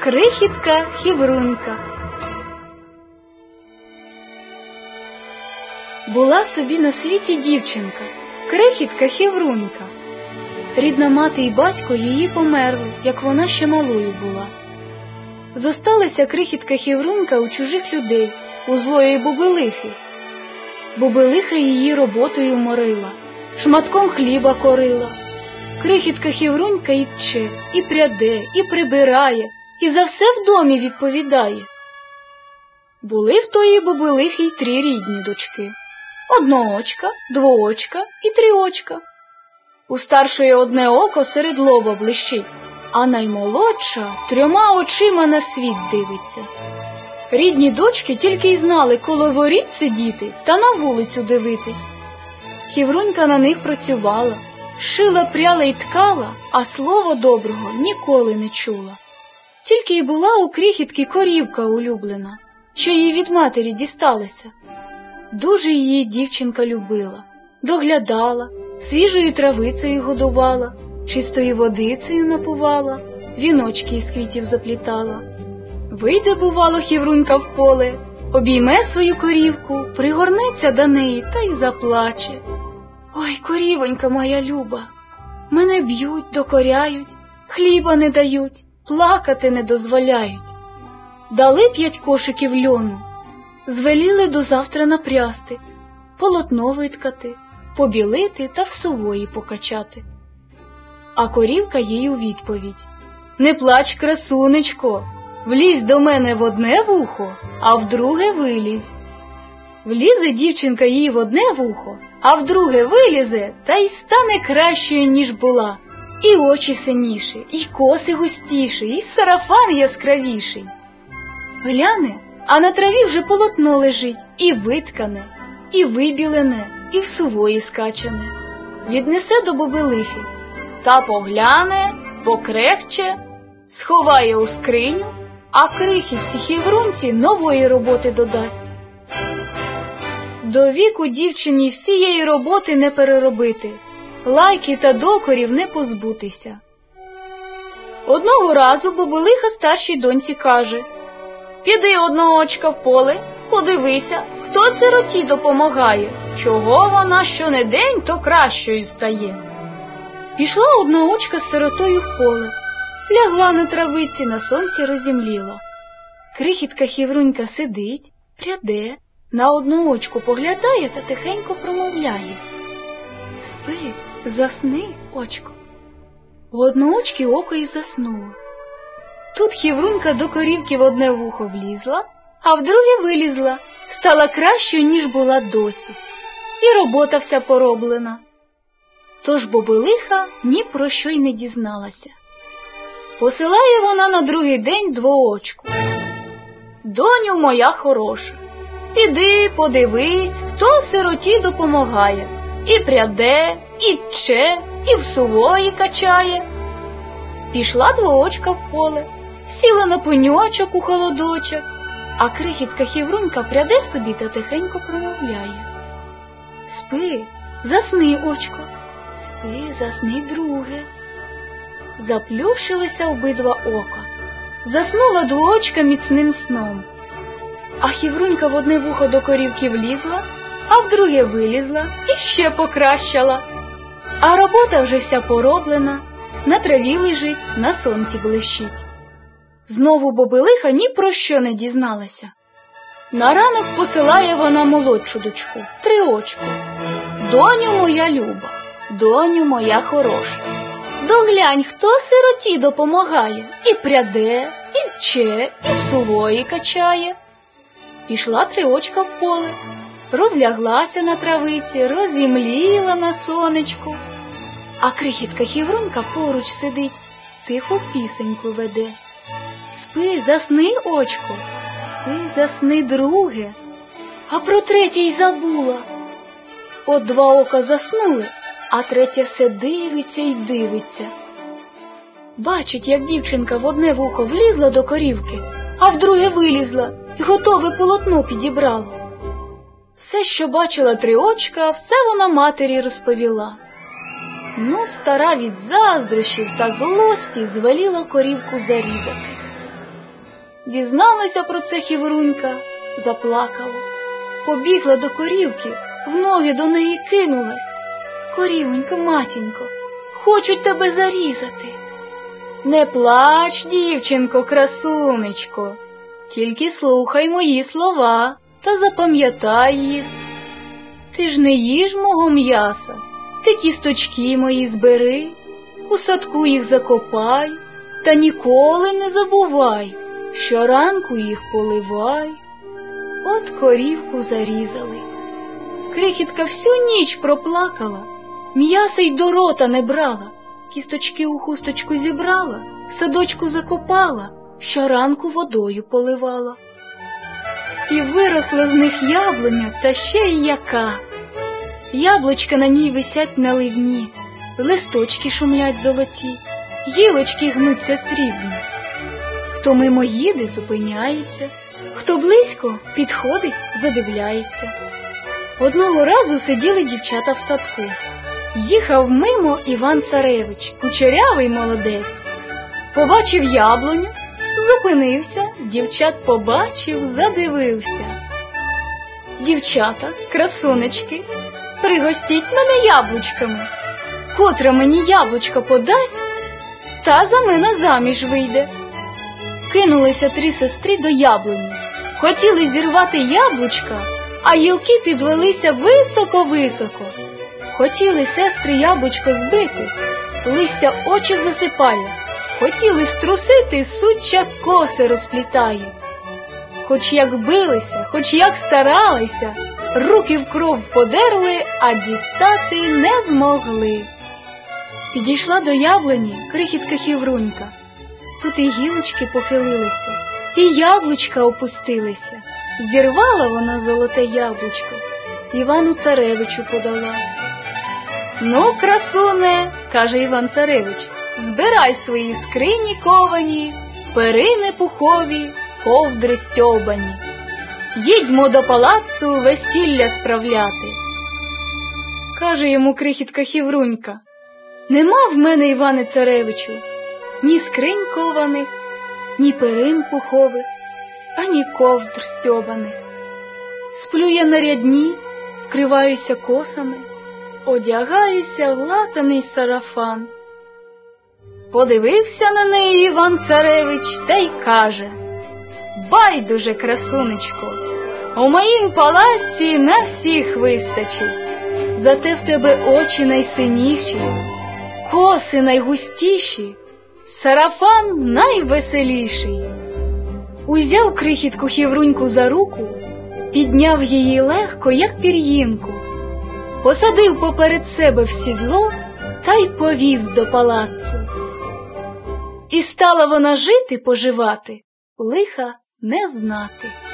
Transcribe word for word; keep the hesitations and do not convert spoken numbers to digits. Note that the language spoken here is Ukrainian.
Крихітка Хіврунька. Була собі на світі дівчинка, крихітка Хіврунька. Рідна мати і батько її померли, як вона ще малою була. Зосталася крихітка Хіврунька у чужих людей, у злої Бубилихи. Бубилиха її роботою морила, шматком хліба корила. Крихітка Хіврунька і тче, і пряде, і прибирає, і за все в домі відповідає. Були в тої Бубилихи й три рідні дочки. Одноочка, двоочка і триочка. У старшої одне око серед лоба блищить, а наймолодша трьома очима на світ дивиться. Рідні дочки тільки й знали коло воріт сидіти та на вулицю дивитись. Хіврунька на них працювала, шила, пряла й ткала, а слова доброго ніколи не чула. Тільки й була у крихітки корівка улюблена, що їй від матері дісталася. Дуже її дівчинка любила, доглядала, свіжою травицею годувала, чистою водицею напувала, віночки із квітів заплітала. Вийде, бувало, Хіврунька в поле, обійме свою корівку, пригорнеться до неї та й заплаче. Ой, корівонька моя люба, мене б'ють, докоряють, хліба не дають, плакати не дозволяють. Дали п'ять кошиків льону, звеліли до завтра напрясти, полотно виткати, побілити та в сувої покачати. А корівка їй у відповідь: «Не плач, красунечко, влізь до мене в одне вухо, а в друге вилізь». Влізе дівчинка їй в одне вухо, а в друге вилізе, та й стане кращою, ніж була. І очі синіші, і коси густіші, і сарафан яскравіший. Гляне, а на траві вже полотно лежить, і виткане, і вибілене, і в сувої скачане. Віднесе до Бубилихи, та погляне, покрехче, сховає у скриню, а крихітці Хіврунці нової роботи додасть. До віку дівчині всієї роботи не переробити, лайки та докорів не позбутися. Одного разу Бубилиха старшій доньці каже: «Піди одноочка в поле, подивися, хто сироті допомагає, чого вона щонедень то кращою стає». Пішла одноочка з сиротою в поле, лягла на травиці, на сонці розімліла. Крихітка Хіврунька сидить, пряде, на одноочку поглядає та тихенько промовляє: «Спи, засни, очко». В одноочки око й заснуло. Тут Хіврунька до корівки в одне вухо влізла, а в друге вилізла, стала кращою, ніж була досі. І робота вся пороблена. Тож Бубилиха ні про що й не дізналася. Посилає вона на другий день двоочку: «Доню моя хороша, піди, подивись, хто сироті допомагає, і пряде, і тче, і в сувої качає». Пішла двоочка в поле, сіла на пеньочок у холодочок, а крихітка Хіврунька пряде собі та тихенько промовляє: «Спи, засни, очко, спи, засни, друге». Заплющилися обидва ока, заснула двоочка міцним сном. А Хіврунька в одне вухо до корівки влізла, а в друге вилізла і ще покращала. А робота вже вся пороблена, на траві лежить, на сонці блищить. Знову Бубилиха ні про що не дізналася. На ранок посилає вона молодшу дочку, триочку: «Доню моя люба, доню моя хороша, доглянь, хто сироті допомагає, і пряде, і тче, і в сувої качає». Пішла триочка в поле, розляглася на травиці, розімліла на сонечку. А крихітка Хіврунька поруч сидить, тихо пісеньку веде: «Спи, засни, очко, спи, засни, друге». А про третє й забула. От два ока заснули, а третє все дивиться й дивиться. Бачить, як дівчинка в одне вухо влізла до корівки, а в друге вилізла і готове полотно підібрала. Все, що бачила триочка, все вона матері розповіла. Ну, стара від заздрощів та злості звеліла корівку зарізати. Дізналася про це Хіврунька, заплакала. Побігла до корівки, в ноги до неї кинулась. Корівонько, матінько, хочуть тебе зарізати. Не плач, дівчинко, красунечко, тільки слухай мої слова та запам'ятай їх. Ти ж не їж мого м'яса, ти кісточки мої збери, у садку їх закопай, та ніколи не забувай, щоранку їх поливай. От корівку зарізали. Крихітка всю ніч проплакала, м'яса й до рота не брала, кісточки у хусточку зібрала, в садочку закопала, щоранку водою поливала. І виросла з них яблуня, та ще й яка. Яблучка на ній висять на ливні, листочки шумлять золоті, гілочки гнуться срібні. Хто мимо їде, зупиняється, хто близько, підходить, задивляється. Одного разу сиділи дівчата в садку. Їхав мимо Іван-царевич, кучерявий молодець. Побачив яблуню, зупинився, дівчат побачив, задивився. Дівчата, красунечки, пригостіть мене яблучками. Котра мені яблучка подасть, та за мене заміж вийде. Кинулися три сестри до яблуні. Хотіли зірвати яблучка, а гілки підвелися високо-високо. Хотіли сестри яблучко збити, листя очі засипає. Хотіли струсити, суча коси розплітає. Хоч як билися, хоч як старалися, руки в кров подерли, а дістати не змогли. Підійшла до яблуні крихітка Хіврунька. Тут і гілочки похилилися, і яблучка опустилися. Зірвала вона золоте яблучко, Івану-царевичу подала. «Ну, красуне, – каже Іван-царевич, – збирай свої скрині ковані, перини пухові, ковдри стьобані. Їдьмо до палацу весілля справляти». Каже йому крихітка Хіврунька: «Нема в мене, Іване-царевичу, ні скринь кованих, ні перин пухових, ані ковдр стьобаних. Сплю я на рядні, вкриваюся косами, одягаюся в латаний сарафан». Подивився на неї Іван-царевич та й каже: «Байдуже, красунечко, у моїм палаці на всіх вистачить, зате в тебе очі найсиніші, коси найгустіші, сарафан найвеселіший». Узяв крихітку Хівруньку за руку, підняв її легко, як пір'їнку, посадив поперед себе в сідло та й повіз до палацу. І стала вона жити-поживати, лиха не знати.